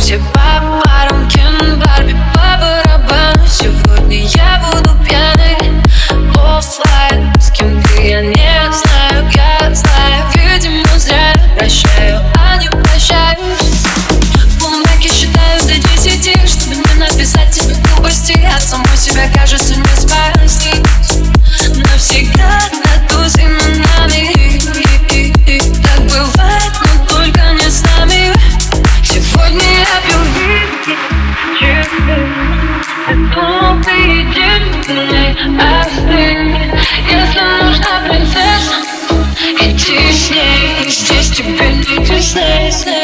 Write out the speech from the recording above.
Все по парам, Кен, Барби по барабану. Сегодня я буду пьяный, оффлайн. С кем ты, я не знаю, я знаю. Видимо, зря прощаю, а не прощаюсь. В полумраке считаю до 10, чтобы не написать тебе глупости. От самой себя, кажется, не спастись. Навсегда надусь именами. Так бывает, но только не с нами. Сегодня я пью виски, я думал, ты единственный. Остынь, если нужна принцесса, иди с ней. Здесь тебе не Дисней.